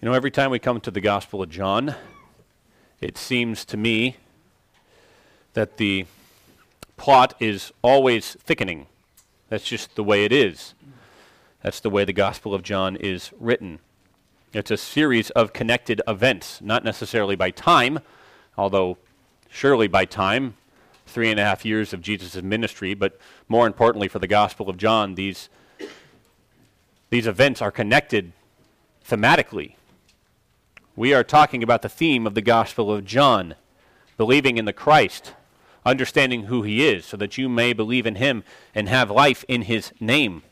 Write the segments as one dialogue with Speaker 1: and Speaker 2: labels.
Speaker 1: You know, every time we come to the Gospel of John, it seems to me that the plot is always thickening. That's just the way it is. That's the way the Gospel of John is written. It's a series of connected events, not necessarily by time, although surely by time, 3.5 years of Jesus' ministry, but more importantly for the Gospel of John, these events are connected thematically. We are talking about the theme of the Gospel of John, believing in the Christ, understanding who he is, so that you may believe in him and have life in his name.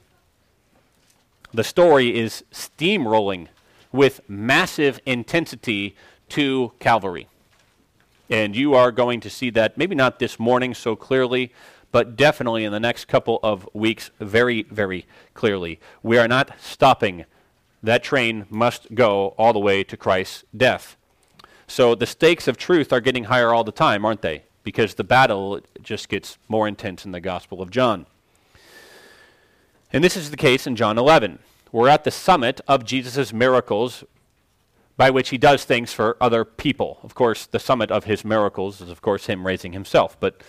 Speaker 1: The story is steamrolling with massive intensity to Calvary. And you are going to see that, maybe not this morning so clearly, but definitely in the next couple of weeks very, very clearly. We are not stopping. That train must go all the way to Christ's death. So the stakes of truth are getting higher all the time, aren't they? Because the battle just gets more intense in the Gospel of John. And this is the case in John 11. We're at the summit of Jesus' miracles by which he does things for other people. Of course, the summit of his miracles is, of course, him raising himself. But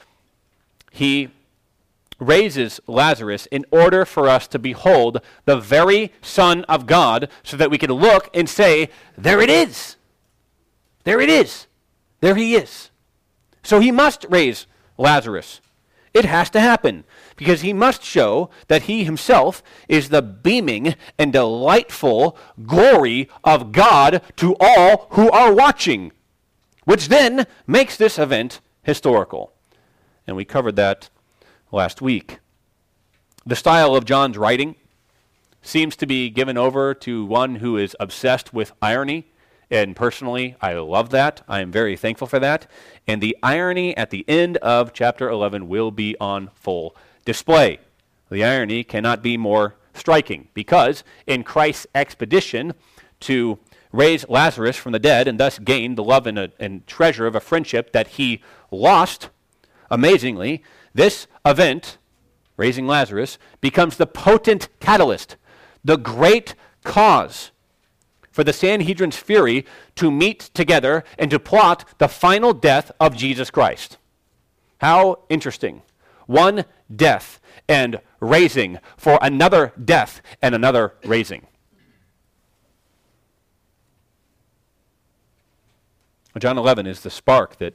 Speaker 1: he raises Lazarus in order for us to behold the very Son of God so that we can look and say, there it is. There it is. There he is. So he must raise Lazarus. It has to happen because he must show that he himself is the beaming and delightful glory of God to all who are watching, which then makes this event historical. And we covered that last week. The style of John's writing seems to be given over to one who is obsessed with irony. And personally, I love that. I am very thankful for that. And the irony at the end of chapter 11 will be on full display. The irony cannot be more striking because in Christ's expedition to raise Lazarus from the dead and thus gain the love and treasure of a friendship that he lost, amazingly, this event, raising Lazarus, becomes the potent catalyst, the great cause for the Sanhedrin's fury to meet together and to plot the final death of Jesus Christ. How interesting. One death and raising for another death and another raising. John 11 is the spark that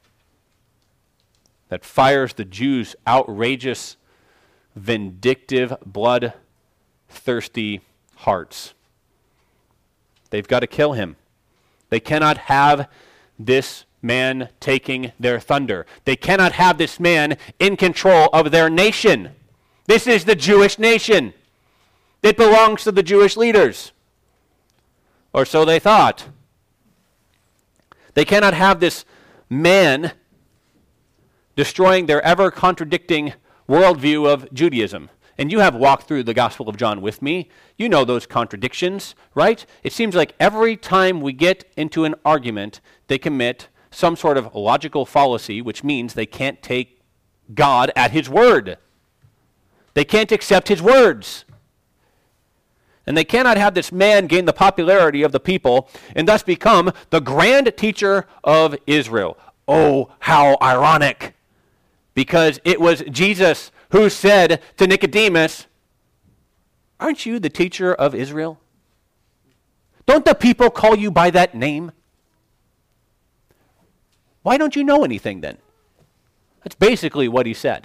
Speaker 1: fires the Jews' outrageous, vindictive, blood-thirsty hearts. They've got to kill him. They cannot have this man taking their thunder. They cannot have this man in control of their nation. This is the Jewish nation. It belongs to the Jewish leaders. Or so they thought. They cannot have this man destroying their ever-contradicting worldview of Judaism. And you have walked through the Gospel of John with me. You know those contradictions, right? It seems like every time we get into an argument, they commit some sort of logical fallacy, which means they can't take God at his word. They can't accept his words. And they cannot have this man gain the popularity of the people and thus become the grand teacher of Israel. Oh, how ironic. Because it was Jesus who said to Nicodemus, aren't you the teacher of Israel? Don't the people call you by that name? Why don't you know anything then? That's basically what he said.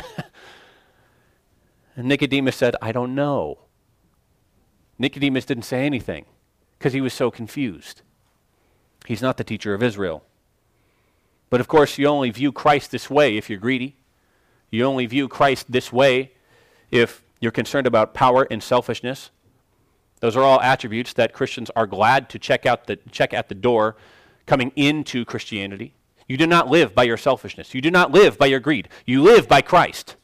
Speaker 1: And Nicodemus said, I don't know. Nicodemus didn't say anything because he was so confused. He's not the teacher of Israel. But of course, you only view Christ this way if you're greedy. You only view Christ this way if you're concerned about power and selfishness. Those are all attributes that Christians are glad to check at the door coming into Christianity. You do not live by your selfishness. You do not live by your greed. You live by Christ.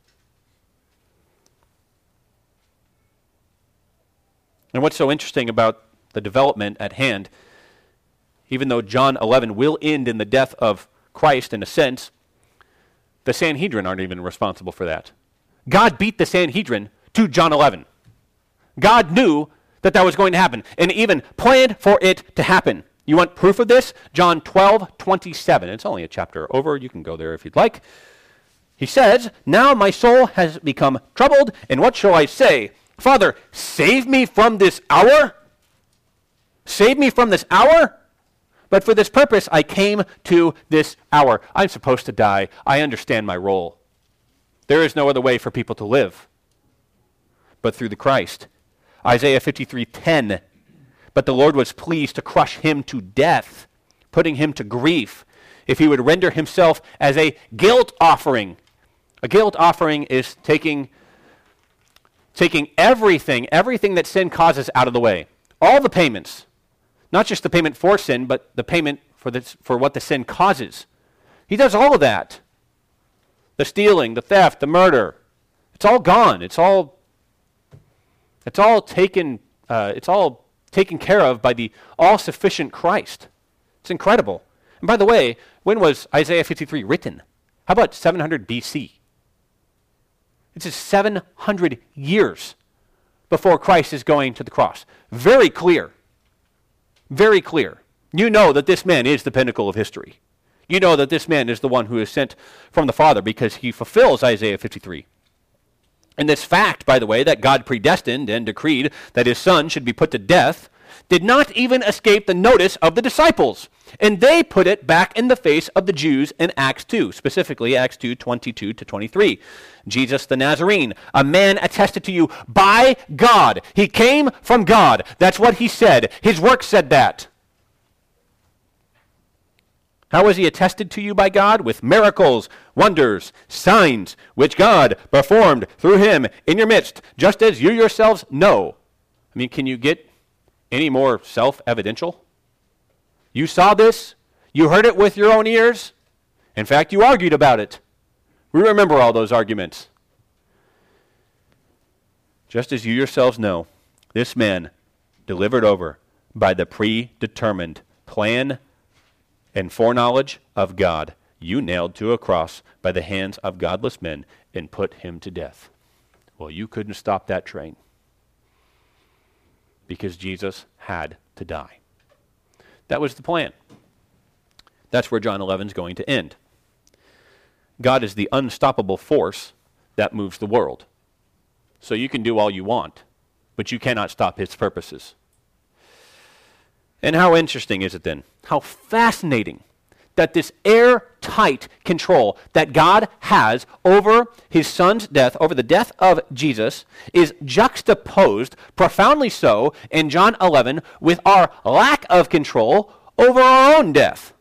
Speaker 1: And what's so interesting about the development at hand, even though John 11 will end in the death of Christ in a sense, the Sanhedrin aren't even responsible for that. God beat the Sanhedrin to John 11. God knew that was going to happen and even planned for it to happen. You want proof of this? John 12:27. It's only a chapter over. You can go there if you'd like. He says, "Now my soul has become troubled, and what shall I say? Father, save me from this hour? Save me from this hour? But for this purpose I came to this hour." I'm supposed to die. I understand my role. There is no other way for people to live but through the Christ. Isaiah 53:10. "But the Lord was pleased to crush him to death, putting him to grief, if he would render himself as a guilt offering." A guilt offering is taking everything that sin causes out of the way. All the payments. Not just the payment for sin, but the payment for what the sin causes. He does all of that. The stealing, the theft, the murder. It's all gone. It's all taken care of by the all-sufficient Christ. It's incredible. And by the way, when was Isaiah 53 written? How about 700 BC? It's just 700 years before Christ is going to the cross. Very clear. Very clear. You know that this man is the pinnacle of history. You know that this man is the one who is sent from the Father because he fulfills Isaiah 53. And this fact, by the way, that God predestined and decreed that his son should be put to death, did not even escape the notice of the disciples. And they put it back in the face of the Jews in Acts 2, specifically Acts 2:22-23. Jesus the Nazarene, a man attested to you by God. He came from God. That's what he said. His work said that. How was he attested to you by God? With miracles, wonders, signs, which God performed through him in your midst, just as you yourselves know. I mean, can you get any more self-evidential? You saw this. You heard it with your own ears. In fact, you argued about it. We remember all those arguments. Just as you yourselves know, this man, delivered over by the predetermined plan and foreknowledge of God, you nailed to a cross by the hands of godless men and put him to death. Well, you couldn't stop that train because Jesus had to die. That was the plan. That's where John 11 is going to end. God is the unstoppable force that moves the world. So you can do all you want, but you cannot stop his purposes. And how interesting is it then? How fascinating that this airtight control that God has over his son's death, over the death of Jesus, is juxtaposed, profoundly so, in John 11 with our lack of control over our own death.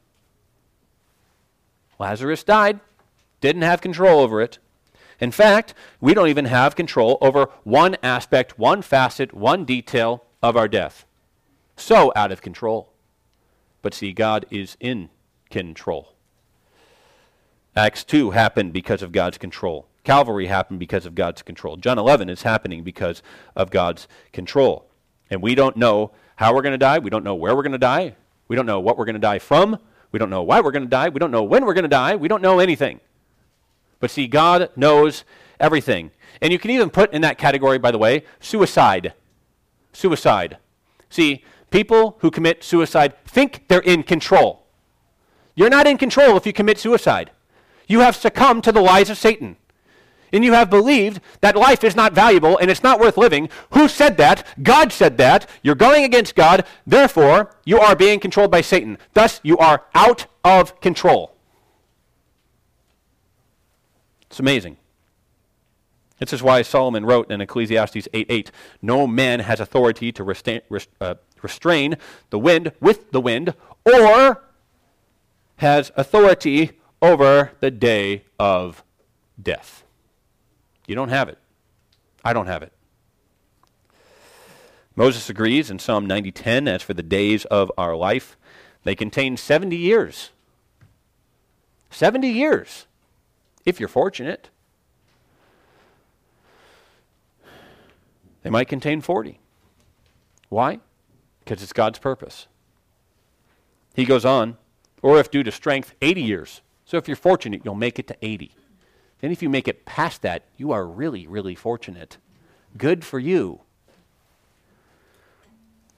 Speaker 1: Lazarus died, didn't have control over it. In fact, we don't even have control over one aspect, one facet, one detail of our death. So out of control. But see, God is in control. Acts 2 happened because of God's control. Calvary happened because of God's control. John 11 is happening because of God's control. And we don't know how we're going to die. We don't know where we're going to die. We don't know what we're going to die from. We don't know why we're going to die. We don't know when we're going to die. We don't know anything. But see, God knows everything. And you can even put in that category, by the way, suicide. Suicide. See, people who commit suicide think they're in control. You're not in control if you commit suicide. You have succumbed to the lies of Satan. And you have believed that life is not valuable and it's not worth living. Who said that? God said that. You're going against God. Therefore, you are being controlled by Satan. Thus, you are out of control. It's amazing. This is why Solomon wrote in Ecclesiastes 8:8, "No man has authority to restrain the wind with the wind, or has authority over the day of death." You don't have it. I don't have it. Moses agrees in Psalm 90:10, "As for the days of our life, they contain 70 years." 70 years, if you're fortunate. They might contain 40. Why? Because it's God's purpose. He goes on, "Or if due to strength, 80 years. So if you're fortunate, you'll make it to 80. Then if you make it past that, you are really, really fortunate. Good for you.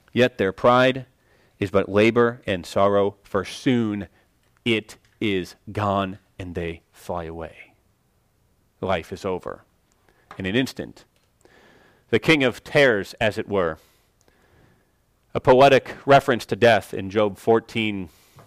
Speaker 1: Yet their pride is but labor and sorrow, for soon it is gone and they fly away. Life is over in an instant. The king of tares, as it were, a poetic reference to death in Job 14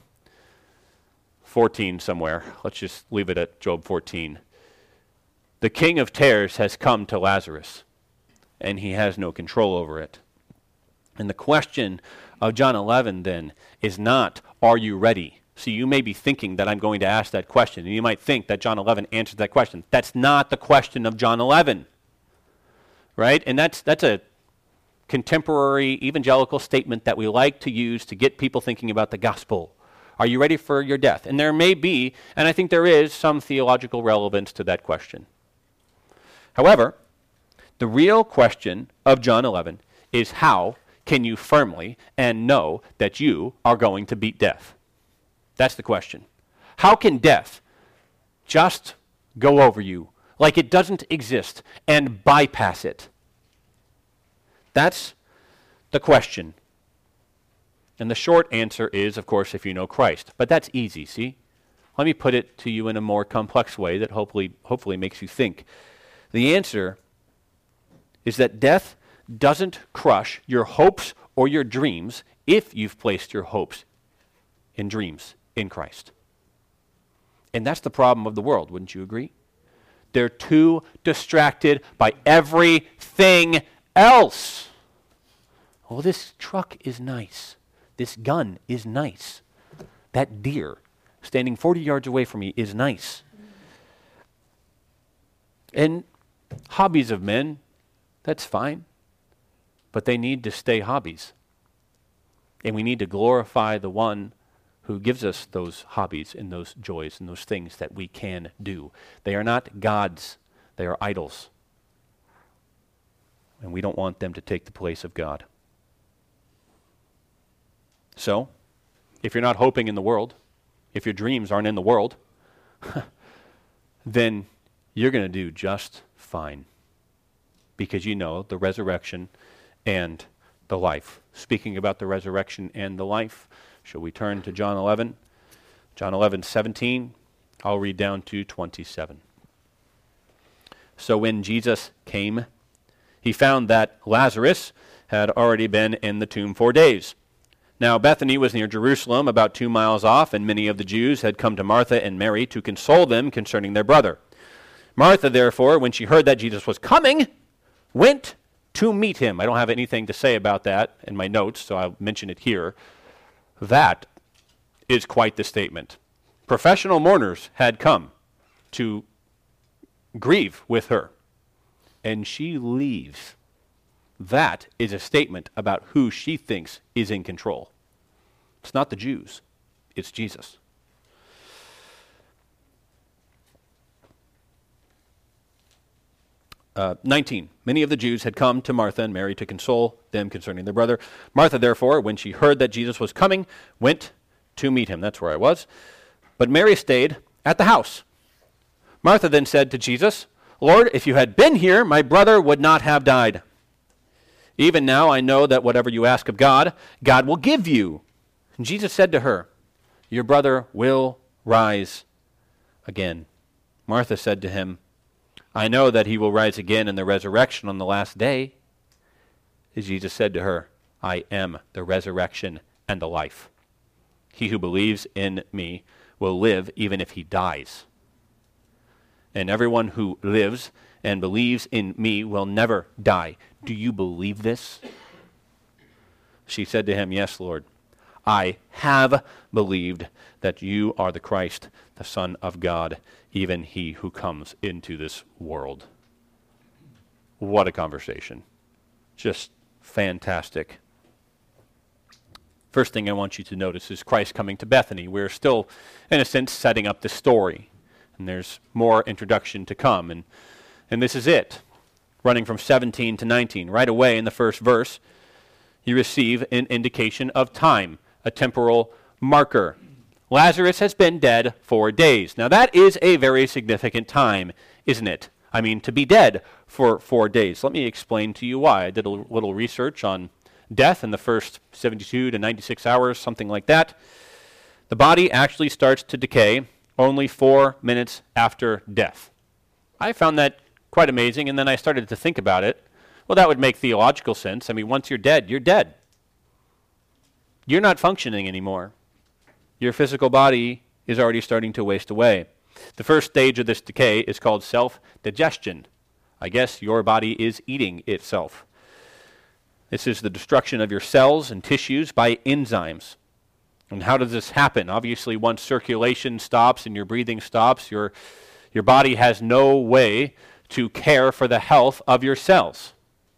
Speaker 1: somewhere. Let's just leave it at Job 14. The king of tares has come to Lazarus, and he has no control over it. And the question of John 11 then is not, are you ready? So you may be thinking that I'm going to ask that question, and you might think that John 11 answers that question. That's not the question of John 11, right? And that's a contemporary evangelical statement that we like to use to get people thinking about the gospel. Are you ready for your death? And there may be, and I think there is, some theological relevance to that question. However, the real question of John 11 is, how can you firmly and know that you are going to beat death? That's the question. How can death just go over you like it doesn't exist and bypass it? That's the question. And the short answer is, of course, if you know Christ. But that's easy, see? Let me put it to you in a more complex way that hopefully makes you think. The answer is that death doesn't crush your hopes or your dreams if you've placed your hopes and dreams in Christ. And that's the problem of the world, wouldn't you agree? They're too distracted by everything else. Oh, this truck is nice. This gun is nice. That deer standing 40 yards away from me is nice. And hobbies of men, that's fine. But they need to stay hobbies. And we need to glorify the one who gives us those hobbies and those joys and those things that we can do. They are not gods. They are idols. And we don't want them to take the place of God. So, if you're not hoping in the world, if your dreams aren't in the world, then you're going to do just fine. Because you know the resurrection and the life. Speaking about the resurrection and the life, shall we turn to John 11? John 11:17. I'll read down to 27. So when Jesus came, he found that Lazarus had already been in the tomb 4 days. Now Bethany was near Jerusalem, about 2 miles off, and many of the Jews had come to Martha and Mary to console them concerning their brother. Martha, therefore, when she heard that Jesus was coming, went to meet him. I don't have anything to say about that in my notes, so I'll mention it here. That is quite the statement. Professional mourners had come to grieve with her, and she leaves. That is a statement about who she thinks is in control. It's not the Jews, it's Jesus. Uh, 19. Many of the Jews had come to Martha and Mary to console them concerning their brother. Martha, therefore, when she heard that Jesus was coming, went to meet him. That's where I was. But Mary stayed at the house. Martha then said to Jesus, Lord, if you had been here, my brother would not have died. Even now I know that whatever you ask of God, God will give you. And Jesus said to her, your brother will rise again. Martha said to him, I know that he will rise again in the resurrection on the last day. And Jesus said to her, I am the resurrection and the life. He who believes in me will live even if he dies. And everyone who lives and believes in me will never die. Do you believe this? She said to him, yes, Lord. I have believed that you are the Christ, the Son of God, even he who comes into this world. What a conversation. Just fantastic. First thing I want you to notice is Christ coming to Bethany. We're still, in a sense, setting up the story. And there's more introduction to come. And this is it. Running from 17 to 19. Right away in the first verse, you receive an indication of time, a temporal marker. Lazarus has been dead 4 days. Now that is a very significant time, isn't it? I mean, to be dead for 4 days. Let me explain to you why. I did a little research on death in the first 72 to 96 hours, something like that. The body actually starts to decay only 4 minutes after death. I found that quite amazing, and then I started to think about it. Well, that would make theological sense. I mean, once you're dead, you're dead. You're not functioning anymore. Your physical body is already starting to waste away. The first stage of this decay is called self-digestion. I guess your body is eating itself. This is the destruction of your cells and tissues by enzymes. And how does this happen? Obviously, once circulation stops and your breathing stops, your body has no way to care for the health of your cells.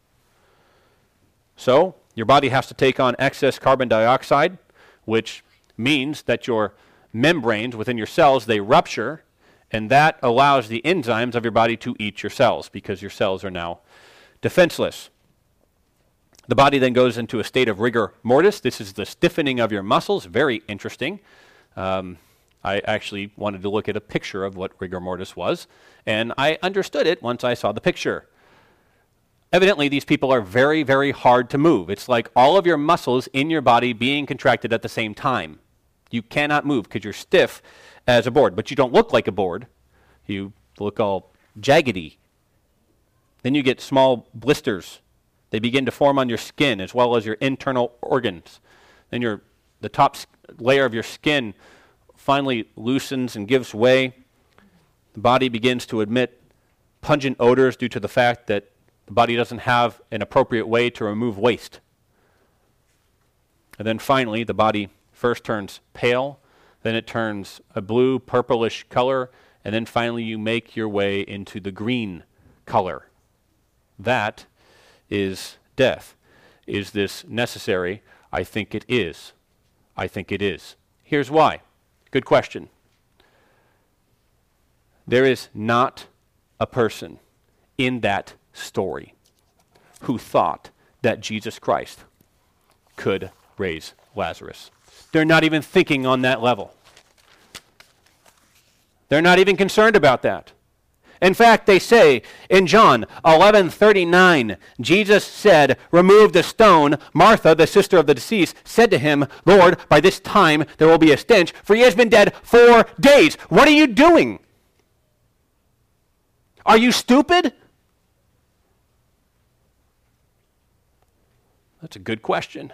Speaker 1: So, your body has to take on excess carbon dioxide, which means that your membranes within your cells, they rupture, and that allows the enzymes of your body to eat your cells because your cells are now defenseless. The body then goes into a state of rigor mortis. This is the stiffening of your muscles. Very interesting. I actually wanted to look at a picture of what rigor mortis was, and I understood it once I saw the picture. Evidently, these people are very, very hard to move. It's like all of your muscles in your body being contracted at the same time. You cannot move because you're stiff as a board, but you don't look like a board. You look all jaggedy. Then you get small blisters. They begin to form on your skin as well as your internal organs. Then the top layer of your skin finally loosens and gives way. The body begins to emit pungent odors due to the fact that the body doesn't have an appropriate way to remove waste. And then finally, the body first turns pale, then it turns a blue, purplish color, and then finally you make your way into the green color. That is death. Is this necessary? I think it is. I think it is. Here's why. Good question. There is not a person in that story who thought that Jesus Christ could raise Lazarus. They're not even thinking on that level. They're not even concerned about that. In fact, they say in John 11:39, Jesus said, "Remove the stone." Martha, the sister of the deceased, said to him, "Lord, by this time there will be a stench, for he has been dead 4 days. What are you doing? Are you stupid?" That's a good question.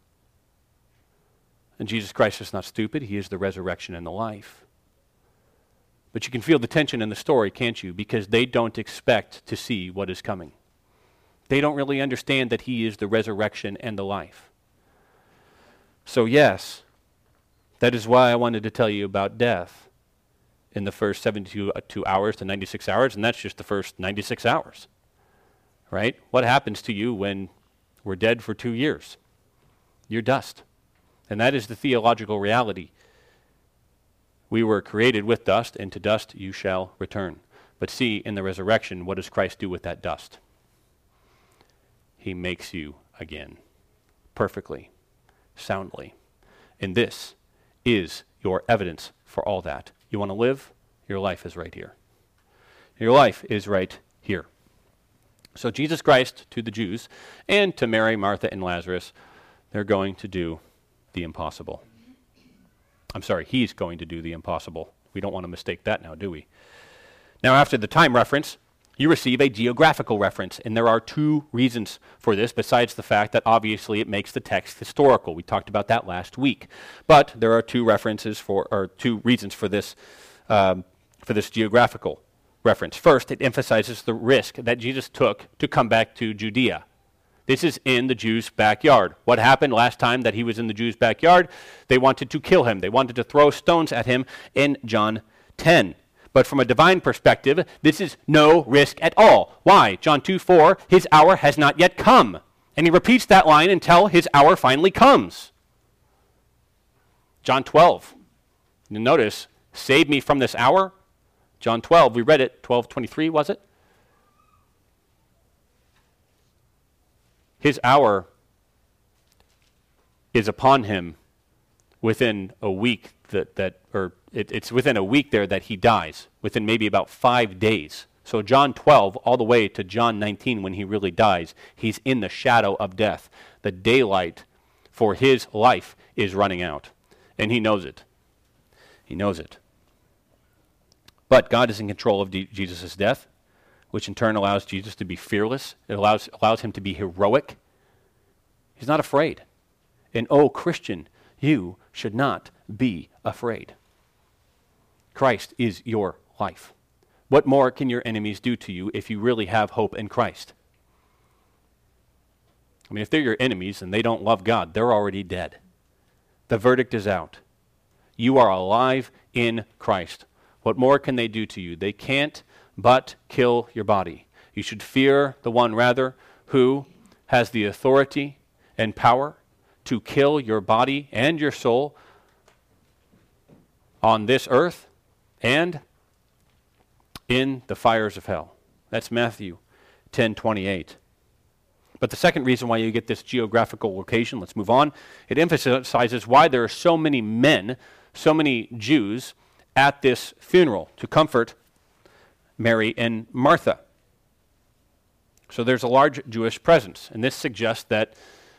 Speaker 1: And Jesus Christ is not stupid. He is the resurrection and the life. But you can feel the tension in the story, can't you? Because they don't expect to see what is coming. They don't really understand that he is the resurrection and the life. So yes, that is why I wanted to tell you about death in the first 72 hours to 96 hours, and that's just the first 96 hours. Right? What happens to you when we're dead for 2 years? You're dust. And that is the theological reality. We were created with dust, and to dust you shall return. But see, in the resurrection, what does Christ do with that dust? He makes you again, perfectly, soundly. And this is your evidence for all that. You want to live? Your life is right here. Your life is right here. So Jesus Christ, to the Jews, and to Mary, Martha, and Lazarus, they're going to do the impossible. I'm sorry, he's going to do the impossible. We don't want to mistake that now, do we? Now, after the time reference, you receive a geographical reference, and there are 2 reasons for this, besides the fact that obviously it makes the text historical. We talked about that last week. But there are 2 reasons for this geographical reference. First, it emphasizes the risk that Jesus took to come back to Judea. This is in the Jews' backyard. What happened last time that he was in the Jews' backyard? They wanted to kill him. They wanted to throw stones at him in John 10. But from a divine perspective, this is no risk at all. Why? John 2:4, his hour has not yet come. And he repeats that line until his hour finally comes. John 12. You notice, save me from this hour. John 12, we read it, 12:23, was it? His hour is upon him within a week it's within a week there that he dies, within maybe about 5 days. So John 12 all the way to John 19 when he really dies, he's in the shadow of death. The daylight for his life is running out. And he knows it. He knows it. But God is in control of Jesus' death, which in turn allows Jesus to be fearless. It allows him to be heroic. He's not afraid. And oh, Christian, you should not be afraid. Christ is your life. What more can your enemies do to you if you really have hope in Christ? I mean, if they're your enemies and they don't love God, they're already dead. The verdict is out. You are alive in Christ. What more can they do to you? They can't but kill your body. You should fear the one, rather, who has the authority and power to kill your body and your soul on this earth and in the fires of hell. That's Matthew 10:28. But the second reason why you get this geographical location, let's move on, it emphasizes why there are so many men, so many Jews at this funeral to comfort Mary and Martha. So there's a large Jewish presence, and this suggests that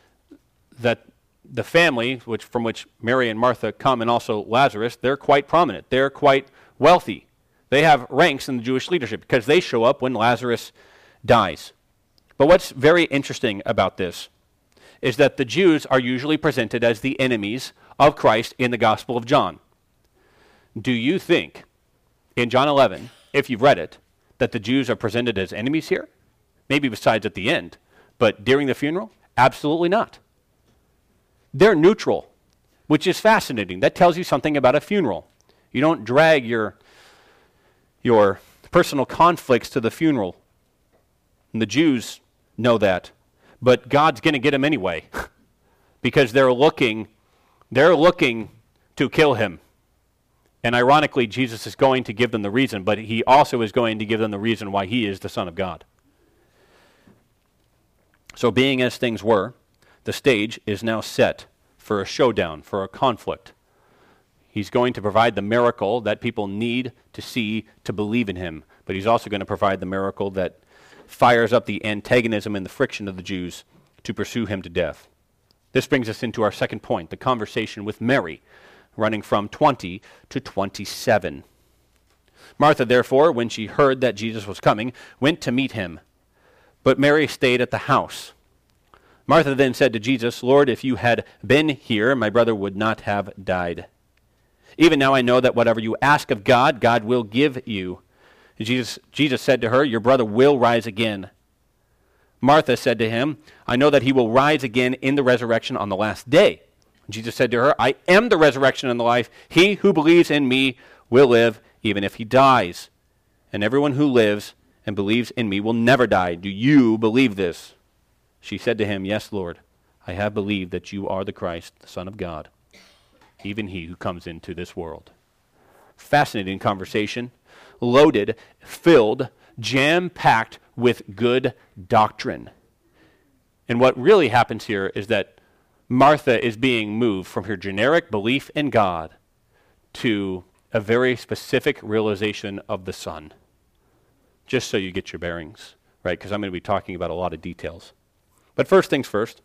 Speaker 1: the family from which Mary and Martha come, and also Lazarus, they're quite prominent. They're quite wealthy. They have ranks in the Jewish leadership because they show up when Lazarus dies. But what's very interesting about this is that the Jews are usually presented as the enemies of Christ in the Gospel of John. Do you think, in John 11, if you've read it, that the Jews are presented as enemies here? Maybe besides at the end. But during the funeral? Absolutely not. They're neutral, which is fascinating. That tells you something about a funeral. You don't drag your personal conflicts to the funeral. And the Jews know that. But God's going to get them anyway because they're looking to kill him. And ironically, Jesus is going to give them the reason, but he also is going to give them the reason why he is the Son of God. So being as things were, the stage is now set for a showdown, for a conflict. He's going to provide the miracle that people need to see to believe in him, but he's also going to provide the miracle that fires up the antagonism and the friction of the Jews to pursue him to death. This brings us into our second point, the conversation with Mary, running from 20 to 27. Martha, therefore, when she heard that Jesus was coming, went to meet him, but Mary stayed at the house. Martha then said to Jesus, Lord, if you had been here, my brother would not have died. Even now I know that whatever you ask of God, God will give you. Jesus said to her, your brother will rise again. Martha said to him, I know that he will rise again in the resurrection on the last day. Jesus said to her, I am the resurrection and the life. He who believes in me will live even if he dies. And everyone who lives and believes in me will never die. Do you believe this? She said to him, Yes, Lord. I have believed that you are the Christ, the Son of God, even he who comes into this world. Fascinating conversation. Loaded, filled, jam-packed with good doctrine. And what really happens here is that Martha is being moved from her generic belief in God to a very specific realization of the Son. Just so you get your bearings, right? Because I'm going to be talking about a lot of details. But first things first,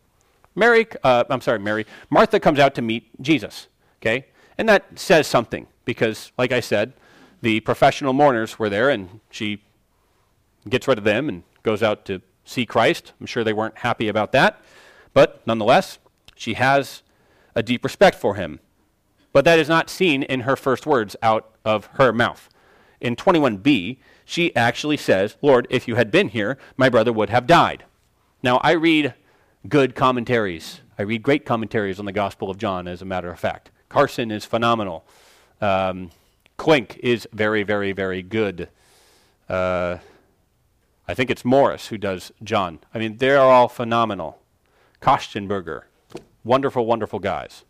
Speaker 1: Martha comes out to meet Jesus, okay? And that says something because, like I said, the professional mourners were there and she gets rid of them and goes out to see Christ. I'm sure they weren't happy about that. But nonetheless, she has a deep respect for him. But that is not seen in her first words out of her mouth. In 21b, she actually says, Lord, if you had been here, my brother would have died. Now, I read good commentaries. I read great commentaries on the Gospel of John, as a matter of fact. Carson is phenomenal. Klink is very, very, very good. I think it's Morris who does John. I mean, they're all phenomenal. Kostenberger. Wonderful, wonderful guys.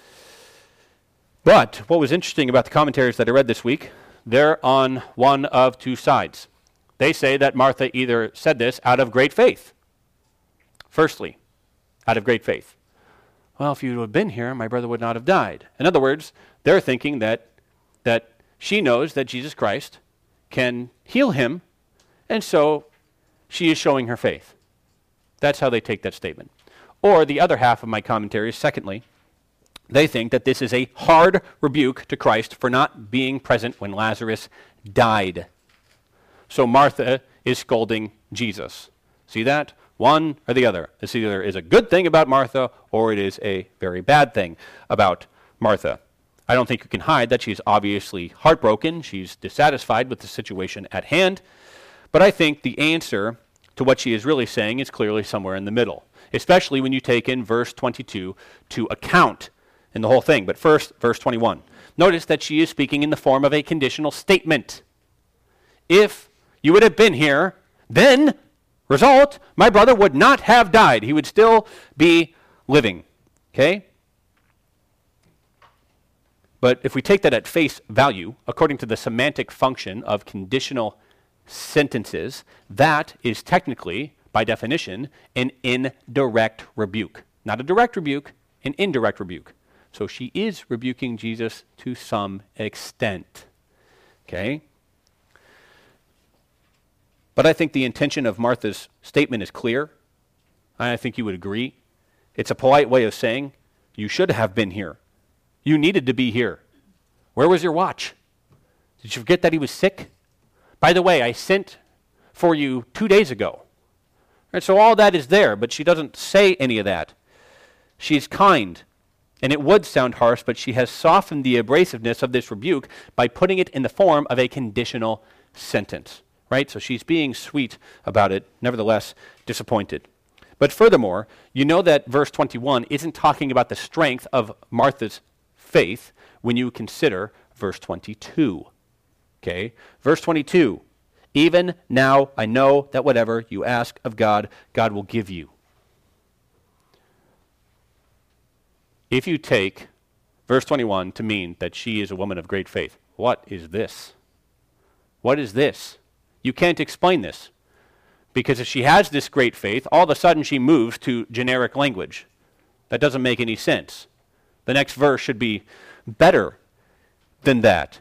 Speaker 1: But what was interesting about the commentaries that I read this week, they're on one of two sides. They say that Martha either said this out of great faith. Firstly, out of great faith. Well, if you had been here, my brother would not have died. In other words, they're thinking that she knows that Jesus Christ can heal him, and so she is showing her faith. That's how they take that statement. Or the other half of my commentaries, secondly, they think that this is a hard rebuke to Christ for not being present when Lazarus died. So Martha is scolding Jesus. See that? One or the other. This either is a good thing about Martha or it is a very bad thing about Martha. I don't think you can hide that she's obviously heartbroken. She's dissatisfied with the situation at hand. But I think the answer to what she is really saying is clearly somewhere in the middle, especially when you take in verse 22 to account in the whole thing. But first, verse 21. Notice that she is speaking in the form of a conditional statement. If you would have been here, then, result, my brother would not have died. He would still be living. Okay? But if we take that at face value, according to the semantic function of conditional sentences, that is technically, by definition, an indirect rebuke. Not a direct rebuke, an indirect rebuke. So she is rebuking Jesus to some extent. Okay? But I think the intention of Martha's statement is clear. I think you would agree. It's a polite way of saying, you should have been here. You needed to be here. Where was your watch? Did you forget that he was sick? By the way, I sent for you 2 days ago. Right, so all that is there, but she doesn't say any of that. She's kind, and it would sound harsh, but she has softened the abrasiveness of this rebuke by putting it in the form of a conditional sentence. Right? So she's being sweet about it, nevertheless disappointed. But furthermore, you know that verse 21 isn't talking about the strength of Martha's faith when you consider verse 22. Okay? Verse 22, even now I know that whatever you ask of God, God will give you. If you take verse 21 to mean that she is a woman of great faith, what is this? What is this? You can't explain this. Because if she has this great faith, all of a sudden she moves to generic language. That doesn't make any sense. The next verse should be better than that.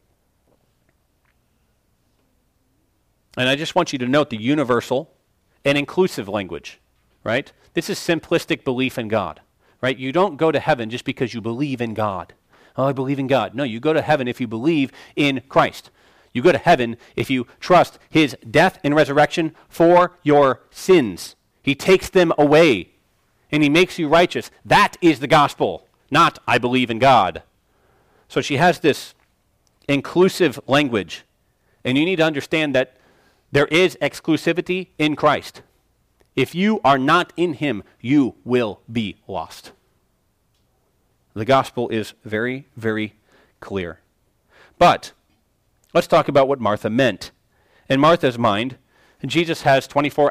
Speaker 1: And I just want you to note the universal and inclusive language, right? This is simplistic belief in God, right? You don't go to heaven just because you believe in God. Oh, I believe in God. No, you go to heaven if you believe in Christ. You go to heaven if you trust his death and resurrection for your sins. He takes them away, and he makes you righteous. That is the gospel, not I believe in God. So she has this inclusive language, and you need to understand that there is exclusivity in Christ. If you are not in him, you will be lost. The gospel is very, very clear. But let's talk about what Martha meant. In Martha's mind, Jesus has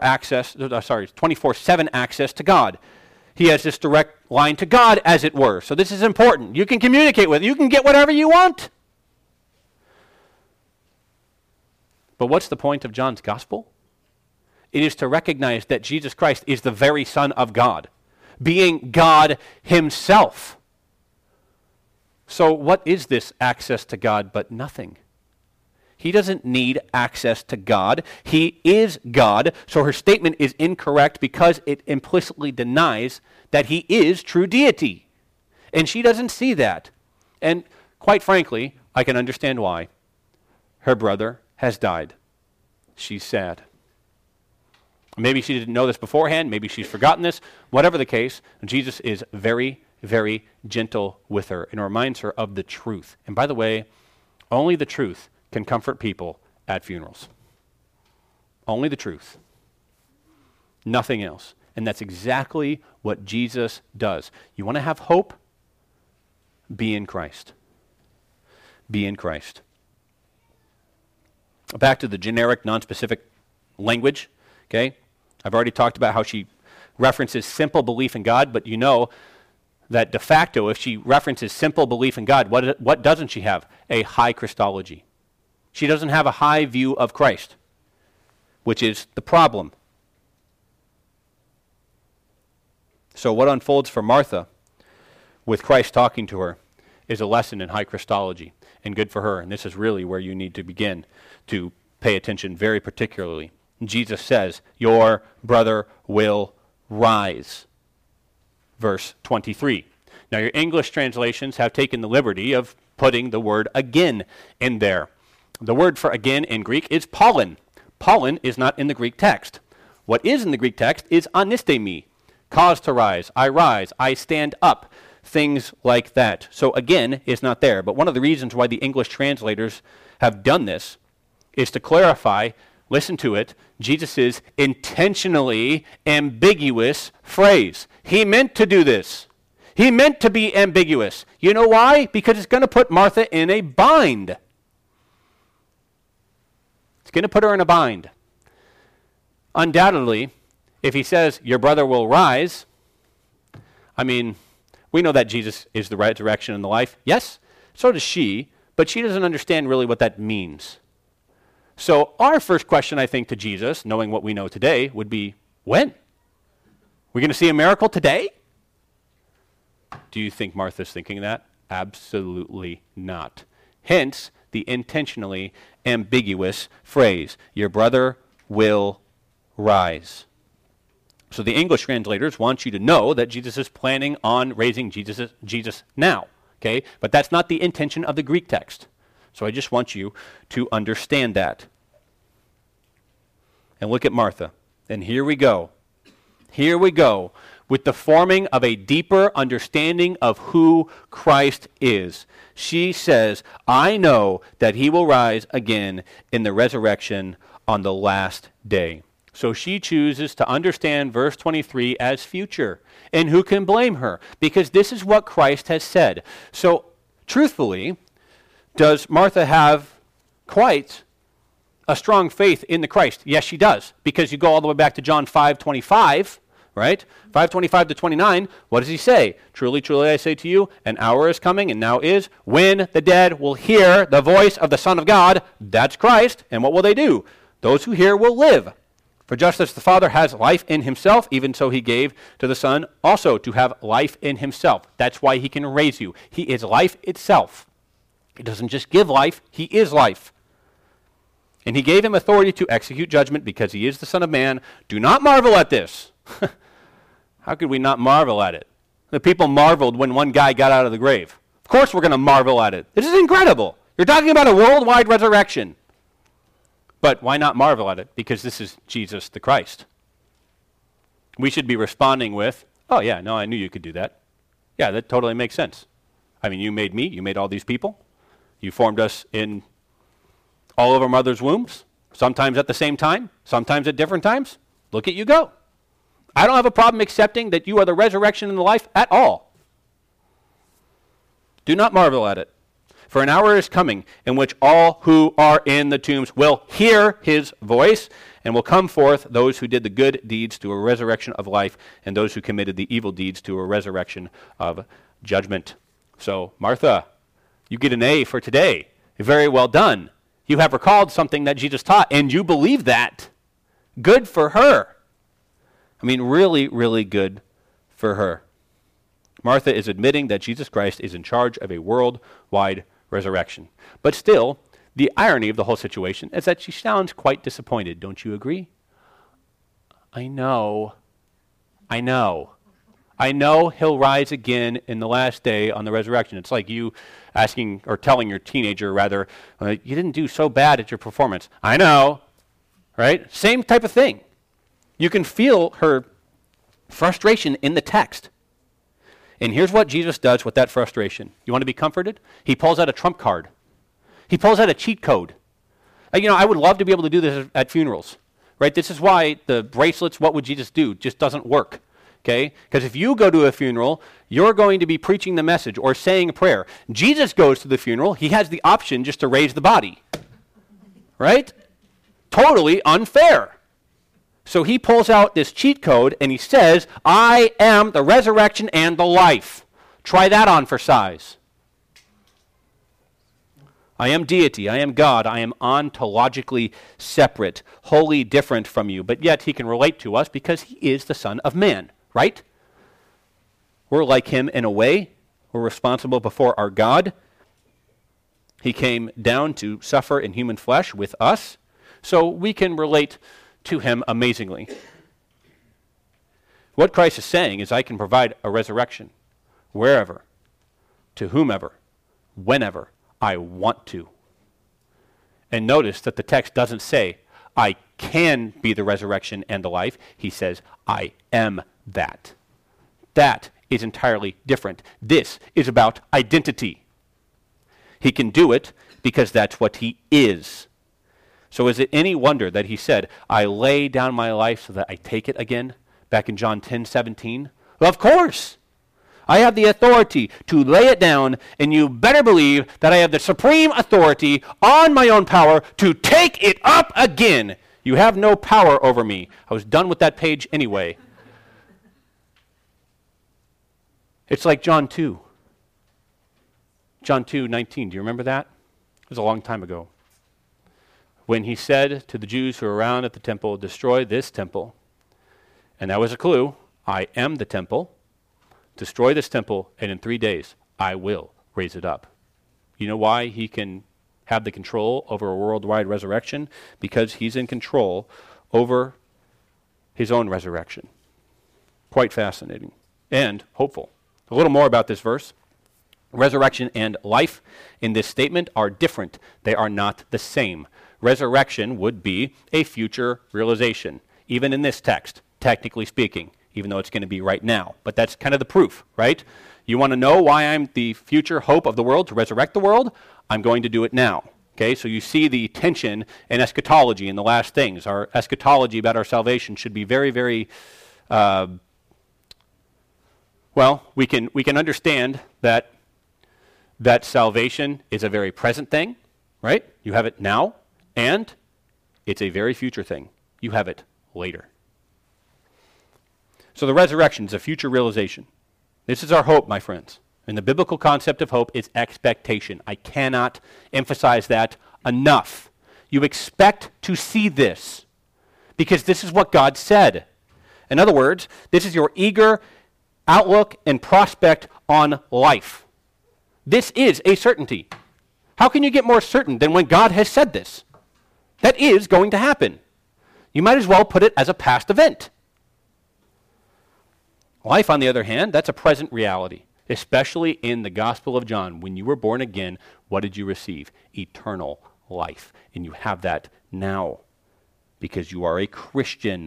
Speaker 1: 24/7 access to God. He has this direct line to God, as it were. So this is important. You can communicate with it. You can get whatever you want. But what's the point of John's gospel? It is to recognize that Jesus Christ is the very Son of God, being God himself. So what is this access to God but nothing? He doesn't need access to God. He is God. So her statement is incorrect because it implicitly denies that he is true deity. And she doesn't see that. And quite frankly, I can understand why. Her brother has died. She's sad. Maybe she didn't know this beforehand. Maybe she's forgotten this. Whatever the case, Jesus is very, very gentle with her and reminds her of the truth. And by the way, only the truth can comfort people at funerals. Only the truth. Nothing else. And that's exactly what Jesus does. You want to have hope? Be in Christ. Be in Christ. Back to the generic, non-specific language, okay? I've already talked about how she references simple belief in God, but you know that de facto, if she references simple belief in God, what doesn't she have? A high Christology. She doesn't have a high view of Christ, which is the problem. So what unfolds for Martha with Christ talking to her is a lesson in high Christology, and good for her. And this is really where you need to begin to pay attention very particularly. Jesus says, your brother will rise. verse 23. Now, your English translations have taken the liberty of putting the word again in there. The word for again in Greek is pollen. Pollen is not in the Greek text. What is in the Greek text is anistemi, cause to rise, I stand up, things like that. So again is not there. But one of the reasons why the English translators have done this is to clarify, listen to it, Jesus' intentionally ambiguous phrase. He meant to do this. He meant to be ambiguous. You know why? Because it's going to put Martha in a bind. It's going to put her in a bind. Undoubtedly, if he says, your brother will rise, I mean, we know that Jesus is the resurrection and the life. Yes, so does she, but she doesn't understand really what that means. So our first question, I think, to Jesus, knowing what we know today, would be, when? We're going to see a miracle today? Do you think Martha's thinking that? Absolutely not. Hence, the intentionally ambiguous phrase, your brother will rise. So the English translators want you to know that Jesus is planning on raising Jesus now, okay? But that's not the intention of the Greek text. So I just want you to understand that. And look at Martha. And here we go. Here we go with the forming of a deeper understanding of who Christ is. She says, I know that he will rise again in the resurrection on the last day. So she chooses to understand verse 23 as future. And who can blame her? Because this is what Christ has said. So, truthfully, does Martha have quite a strong faith in the Christ? Yes, she does. Because you go all the way back to John 5:25, right? 5:25 to 29, what does he say? Truly, truly, I say to you, an hour is coming, and now is, when the dead will hear the voice of the Son of God. That's Christ. And what will they do? Those who hear will live. For just as the Father has life in himself, even so he gave to the Son also to have life in himself. That's why he can raise you. He is life itself. He doesn't just give life, he is life. And he gave him authority to execute judgment because he is the Son of Man. Do not marvel at this. How could we not marvel at it? The people marveled when one guy got out of the grave. Of course we're going to marvel at it. This is incredible. You're talking about a worldwide resurrection. But why not marvel at it? Because this is Jesus the Christ. We should be responding with, oh yeah, no, I knew you could do that. Yeah, that totally makes sense. I mean, you made me, you made all these people. You formed us in all of our mother's wombs, sometimes at the same time, sometimes at different times. Look at you go. I don't have a problem accepting that you are the resurrection and the life at all. Do not marvel at it. For an hour is coming in which all who are in the tombs will hear his voice, and will come forth those who did the good deeds to a resurrection of life, and those who committed the evil deeds to a resurrection of judgment. So, Martha, you get an A for today. Very well done. You have recalled something that Jesus taught, and you believe that. Good for her. I mean, really, really good for her. Martha is admitting that Jesus Christ is in charge of a worldwide resurrection. But still, the irony of the whole situation is that she sounds quite disappointed. Don't you agree? I know he'll rise again in the last day on the resurrection. It's like you asking or telling your teenager, rather, you didn't do so bad at your performance. I know, right? Same type of thing. You can feel her frustration in the text. And here's what Jesus does with that frustration. You want to be comforted? He pulls out a trump card. He pulls out a cheat code. I would love to be able to do this at funerals, right? This is why the bracelets, what would Jesus do, just doesn't work, okay? Because if you go to a funeral, you're going to be preaching the message or saying a prayer. Jesus goes to the funeral. He has the option just to raise the body, right? Totally unfair. So he pulls out this cheat code and he says, I am the resurrection and the life. Try that on for size. I am deity, I am God, I am ontologically separate, wholly different from you, but yet he can relate to us because he is the Son of Man, right? We're like him in a way. We're responsible before our God. He came down to suffer in human flesh with us, so we can relate to him amazingly. What Christ is saying is I can provide a resurrection wherever, to whomever, whenever I want to. And notice that the text doesn't say, I can be the resurrection and the life. He says, I am that. That is entirely different. This is about identity. He can do it because that's what he is. So is it any wonder that he said, I lay down my life so that I take it again, back in John 10:17? Well, of course. I have the authority to lay it down, and you better believe that I have the supreme authority on my own power to take it up again. You have no power over me. I was done with that page anyway. It's like John 2. John 2:19. Do you remember that? It was a long time ago. When he said to the Jews who were around at the temple, destroy this temple. And that was a clue. I am the temple. Destroy this temple, and in 3 days, I will raise it up. You know why he can have the control over a worldwide resurrection? Because he's in control over his own resurrection. Quite fascinating and hopeful. A little more about this verse. Resurrection and life in this statement are different. They are not the same. Resurrection would be a future realization, even in this text, technically speaking, even though it's going to be right now. But that's kind of the proof, right? You want to know why I'm the future hope of the world, to resurrect the world? I'm going to do it now. Okay, so you see the tension in eschatology in the last things. Our eschatology about our salvation should be very, very, we can understand that salvation is a very present thing, right? You have it now, and it's a very future thing. You have it later. So the resurrection is a future realization. This is our hope, my friends. And the biblical concept of hope is expectation. I cannot emphasize that enough. You expect to see this because this is what God said. In other words, this is your eager outlook and prospect on life. This is a certainty. How can you get more certain than when God has said this? That is going to happen. You might as well put it as a past event. Life, on the other hand, that's a present reality, especially in the Gospel of John. When you were born again, what did you receive? Eternal life. And you have that now because you are a Christian.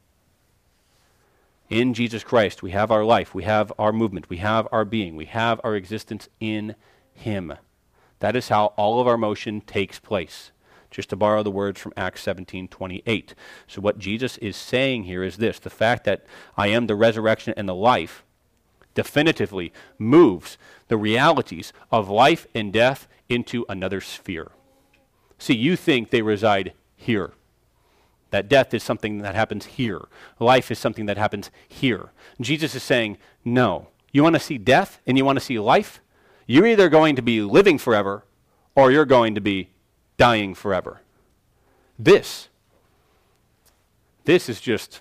Speaker 1: In Jesus Christ, we have our life, we have our movement, we have our being, we have our existence in Him. That is how all of our motion takes place. Just to borrow the words from Acts 17:28. So what Jesus is saying here is this: the fact that I am the resurrection and the life definitively moves the realities of life and death into another sphere. See, you think they reside here. That death is something that happens here. Life is something that happens here. Jesus is saying, no. You want to see death and you want to see life? You're either going to be living forever or you're going to be dying forever. This is just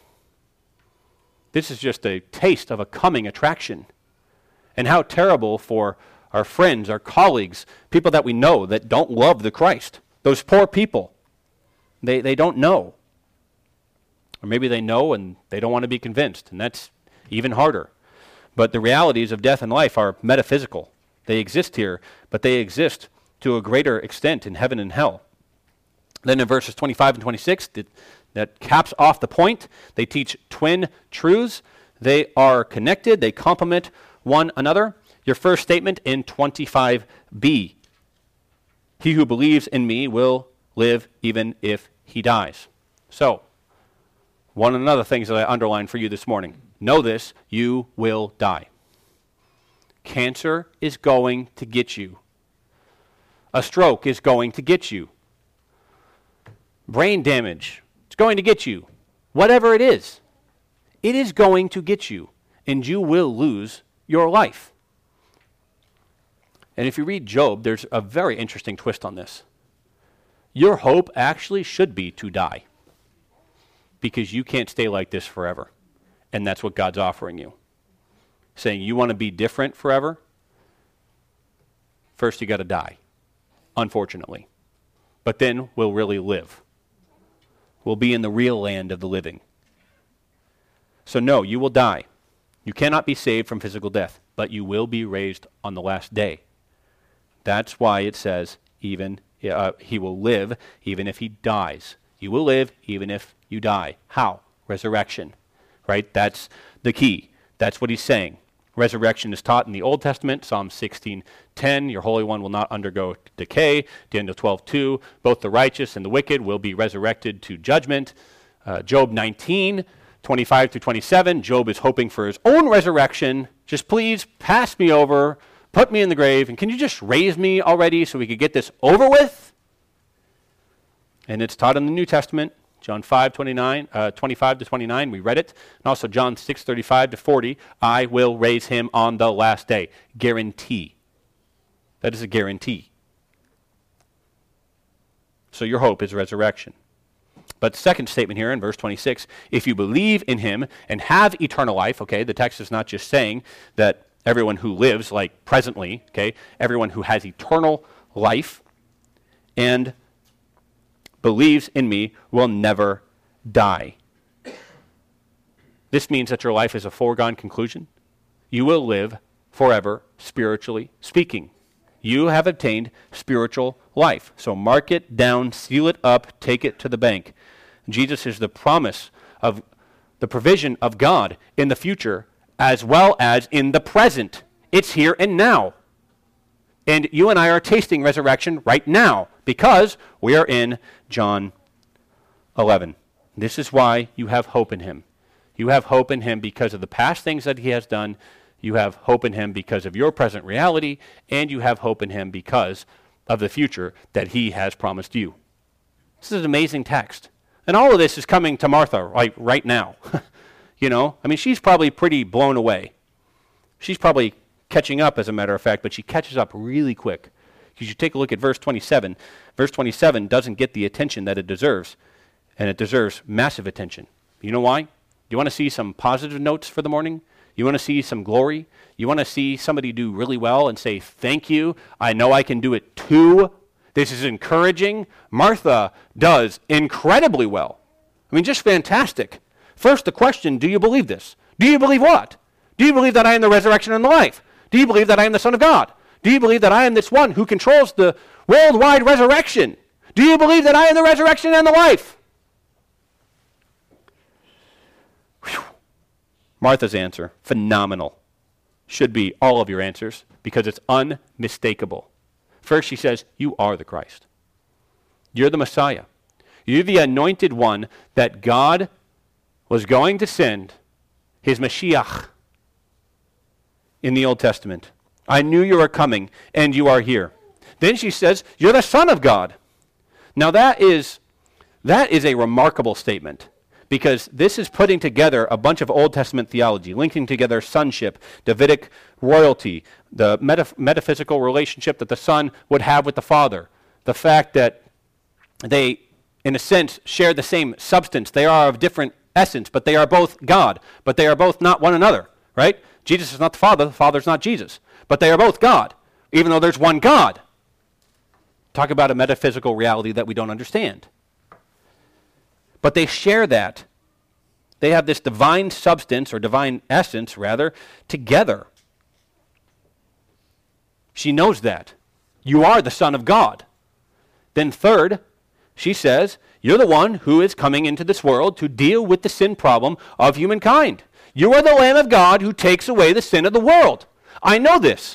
Speaker 1: a taste of a coming attraction. And how terrible for our friends, our colleagues, people that we know that don't love the Christ. Those poor people. They don't know. Or maybe they know and they don't want to be convinced, and that's even harder. But the realities of death and life are metaphysical. They exist here, but they exist to a greater extent in heaven and hell. Then in verses 25 and 26, that caps off the point. They teach twin truths. They are connected. They complement one another. Your first statement in 25b. He who believes in me will live even if he dies. So, one of the things that I underlined for you this morning. Know this, you will die. Cancer is going to get you. A stroke is going to get you. Brain damage, it's going to get you. Whatever it is going to get you, and you will lose your life. And if you read Job, there's a very interesting twist on this. Your hope actually should be to die, because you can't stay like this forever, and that's what God's offering you. Saying you want to be different forever, first you got to die, unfortunately. But then we'll really live. We'll be in the real land of the living. So no, you will die. You cannot be saved from physical death, but you will be raised on the last day. That's why it says he will live even if he dies. You will live even if you die. How? Resurrection. Right? That's the key. That's what he's saying. Resurrection is taught in the Old Testament, Psalm 16:10, your Holy One will not undergo decay. Daniel 12:2, both the righteous and the wicked will be resurrected to judgment. Job 19:25 through 27, Job is hoping for his own resurrection. Just please pass me over, put me in the grave, and can you just raise me already so we could get this over with? And it's taught in the New Testament. John 5:25 to 29, we read it. And also John 6:35 to 40, I will raise him on the last day. Guarantee. That is a guarantee. So your hope is resurrection. But the second statement here in verse 26, if you believe in him and have eternal life, okay, the text is not just saying that everyone who lives, like presently, okay, everyone who has eternal life and believes in me will never die. This means that your life is a foregone conclusion. You will live forever, spiritually speaking. You have obtained spiritual life. So mark it down, seal it up, take it to the bank. Jesus is the promise of the provision of God in the future as well as in the present. It's here and now. And you and I are tasting resurrection right now because we are in John 11. This is why you have hope in him. You have hope in him because of the past things that he has done. You have hope in him because of your present reality. And you have hope in him because of the future that he has promised you. This is an amazing text. And all of this is coming to Martha right now. You know, I mean, she's probably pretty blown away. She's probably catching up, as a matter of fact, but she catches up really quick. Because you take a look at verse 27. Verse 27 doesn't get the attention that it deserves, and it deserves massive attention. You know why? You want to see some positive notes for the morning? You want to see some glory? You want to see somebody do really well and say, thank you, I know I can do it too. This is encouraging. Martha does incredibly well. I mean, just fantastic. First, the question, do you believe this? Do you believe what? Do you believe that I am the resurrection and the life? Do you believe that I am the Son of God? Do you believe that I am this one who controls the worldwide resurrection? Do you believe that I am the resurrection and the life? Whew. Martha's answer, phenomenal. Should be all of your answers because it's unmistakable. First, she says, you are the Christ. You're the Messiah. You're the anointed one that God was going to send, his Mashiach, in the Old Testament. I knew you were coming, and you are here. Then she says, you're the Son of God. Now that is a remarkable statement, because this is putting together a bunch of Old Testament theology, linking together sonship, Davidic royalty, the metaphysical relationship that the Son would have with the Father, the fact that they, in a sense, share the same substance. They are of different essence, but they are both God, but they are both not one another, right? Jesus is not the Father is not Jesus. But they are both God, even though there's one God. Talk about a metaphysical reality that we don't understand. But they share that. They have this divine substance, or divine essence, rather, together. She knows that. You are the Son of God. Then third, she says, you're the one who is coming into this world to deal with the sin problem of humankind. You are the Lamb of God who takes away the sin of the world. I know this.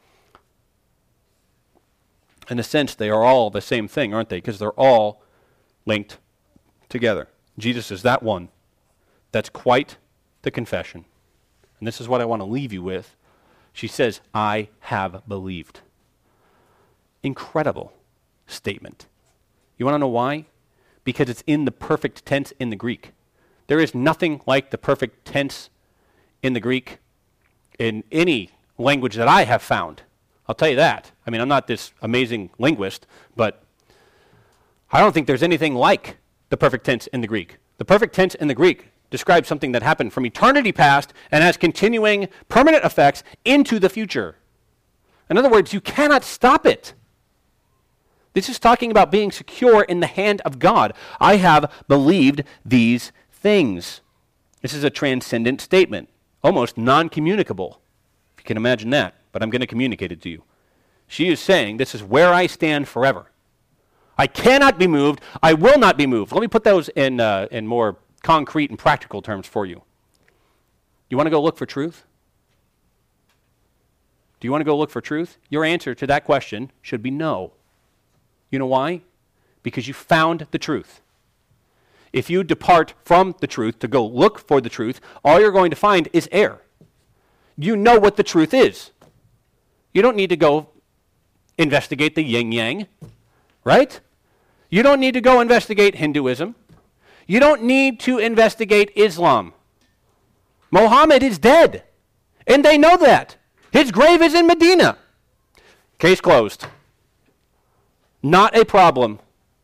Speaker 1: In a sense, they are all the same thing, aren't they? Because they're all linked together. Jesus is that one. That's quite the confession. And this is what I want to leave you with. She says, I have believed. Incredible statement. You want to know why? Because it's in the perfect tense in the Greek. There is nothing like the perfect tense in the Greek in any language that I have found. I'll tell you that. I mean, I'm not this amazing linguist, but I don't think there's anything like the perfect tense in the Greek. The perfect tense in the Greek describes something that happened from eternity past and has continuing permanent effects into the future. In other words, you cannot stop it. This is talking about being secure in the hand of God. I have believed these things. This is a transcendent statement, almost non-communicable, if you can imagine that, but I'm going to communicate it to you. She is saying, this is where I stand forever. I cannot be moved. I will not be moved. Let me put those in more concrete and practical terms for you. You want to go look for truth? Do you want to go look for truth? Your answer to that question should be no. You know why? Because you found the truth. If you depart from the truth to go look for the truth, all you're going to find is error. You know what the truth is. You don't need to go investigate the yin-yang, right? You don't need to go investigate Hinduism. You don't need to investigate Islam. Muhammad is dead, and they know that. His grave is in Medina. Case closed. Not a problem.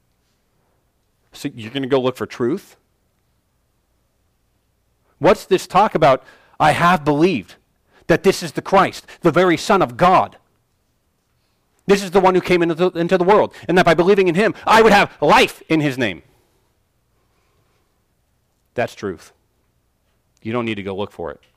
Speaker 1: So you're going to go look for truth? What's this talk about? I have believed that this is the Christ, the very Son of God. This is the one who came into the world, and that by believing in him, I would have life in his name. That's truth. You don't need to go look for it.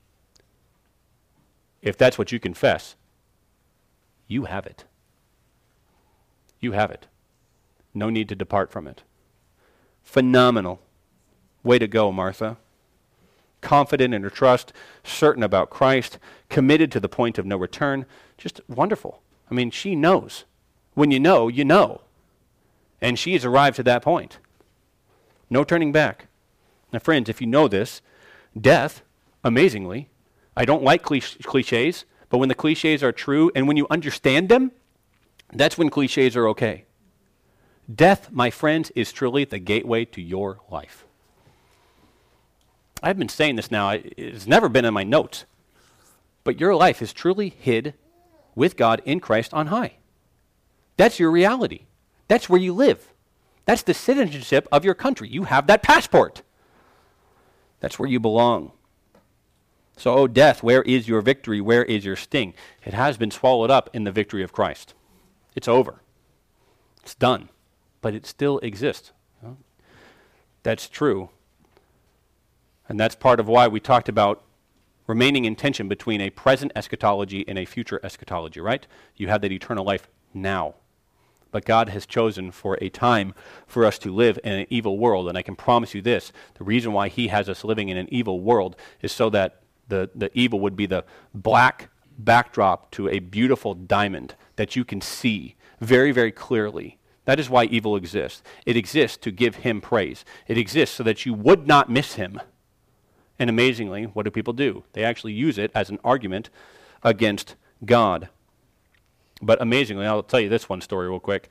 Speaker 1: If that's what you confess, you have it. You have it. No need to depart from it. Phenomenal. Way to go, Martha. Confident in her trust, certain about Christ, committed to the point of no return. Just wonderful. I mean, she knows. When you know, you know. And she has arrived to that point. No turning back. Now, friends, if you know this, death, amazingly, I don't like cliches, but when the cliches are true and when you understand them, that's when cliches are okay. Death, my friends, is truly the gateway to your life. I've been saying this now. It's never been in my notes. But your life is truly hid with God in Christ on high. That's your reality. That's where you live. That's the citizenship of your country. You have that passport. That's where you belong. So, oh death, where is your victory? Where is your sting? It has been swallowed up in the victory of Christ. It's over. It's done. But it still exists. That's true. And that's part of why we talked about remaining in tension between a present eschatology and a future eschatology, right? You have that eternal life now. But God has chosen for a time for us to live in an evil world. And I can promise you this, the reason why he has us living in an evil world is so that the evil would be the black backdrop to a beautiful diamond that you can see very, very clearly. That is why evil exists. It exists to give him praise. It exists so that you would not miss him. And amazingly, what do people do? They actually use it as an argument against God. But amazingly, I'll tell you this one story real quick.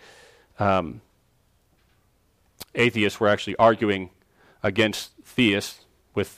Speaker 1: Atheists were actually arguing against theists with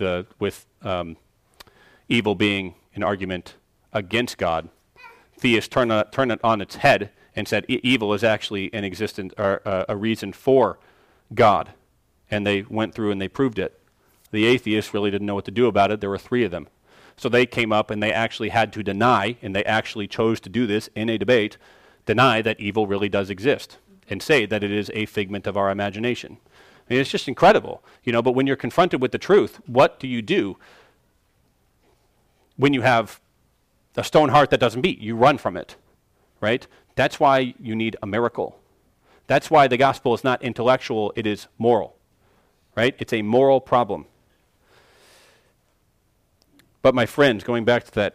Speaker 1: evil being an argument against God. Theists turned it on its head and said evil is actually an existent or a reason for God. And they went through and they proved it. The atheists really didn't know what to do about it. There were 3 of them. So they came up and they actually had to deny, and they actually chose to do this in a debate, deny that evil really does exist and say that it is a figment of our imagination. I mean, it's just incredible, but when you're confronted with the truth, what do you do when you have a stone heart that doesn't beat? You run from it, right? That's why you need a miracle. That's why the gospel is not intellectual, it is moral, right? It's a moral problem. But my friends, going back to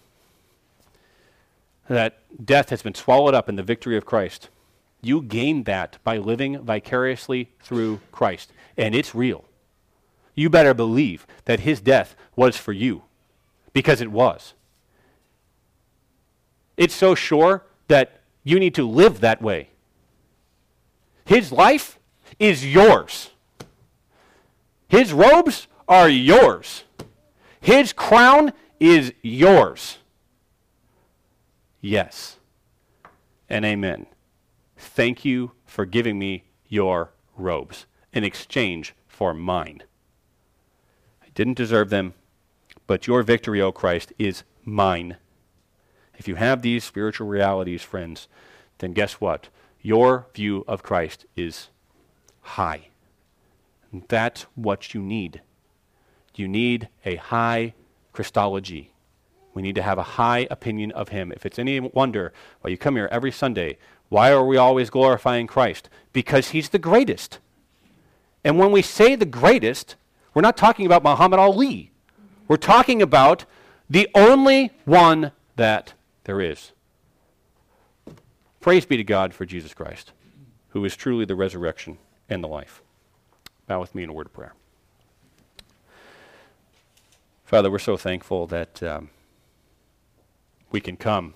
Speaker 1: that death has been swallowed up in the victory of Christ. You gain that by living vicariously through Christ. And it's real. You better believe that his death was for you. Because it was. It's so sure that you need to live that way. His life is yours. His robes are yours. His crown is yours. Yes. And amen. Thank you for giving me your robes in exchange for mine. I didn't deserve them, but your victory, O Christ, is mine. If you have these spiritual realities, friends, then guess what? Your view of Christ is high. And that's what you need. You need a high Christology. We need to have a high opinion of him. If it's any wonder why you come here every Sunday, why are we always glorifying Christ? Because he's the greatest. And when we say the greatest, we're not talking about Muhammad Ali. We're talking about the only one that there is. Praise be to God for Jesus Christ, who is truly the resurrection and the life. Bow with me in a word of prayer. Father, we're so thankful that we can come.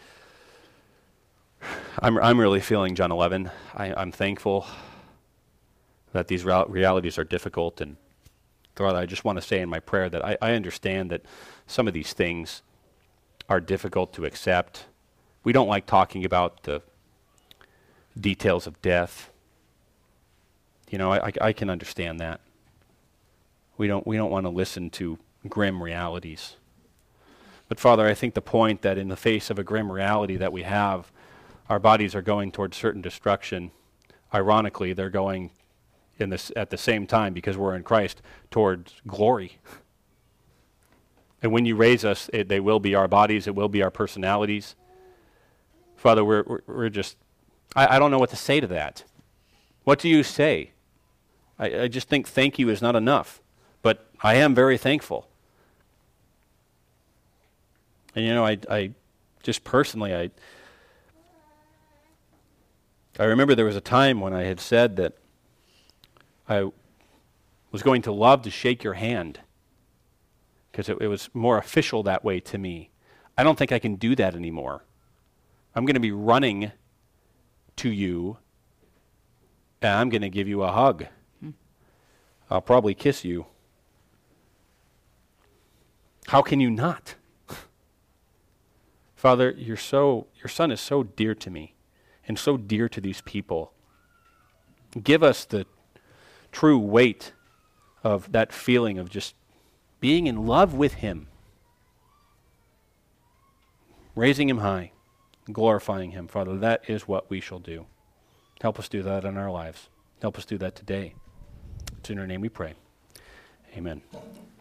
Speaker 1: I'm really feeling John 11. I'm thankful that these realities are difficult, and Father, I just want to say in my prayer that I understand that some of these things are difficult to accept. We don't like talking about the details of death. You know, I can understand that. We don't want to listen to grim realities. But Father, I think the point that in the face of a grim reality that we have, our bodies are going towards certain destruction. Ironically, they're going at the same time, because we're in Christ, towards glory. And when you raise us, they will be our bodies, it will be our personalities. Father, we're just, I don't know what to say to that. What do you say? I just think thank you is not enough. But I am very thankful. And you know, I just personally, I remember there was a time when I had said that I was going to love to shake your hand because it was more official that way to me. I don't think I can do that anymore. I'm going to be running to you, and I'm going to give you a hug. I'll probably kiss you. How can you not? Father, your son is so dear to me and so dear to these people. Give us the true weight of that feeling of just being in love with him, raising him high, glorifying him. Father, that is what we shall do. Help us do that in our lives. Help us do that today. It's in your name we pray. Amen.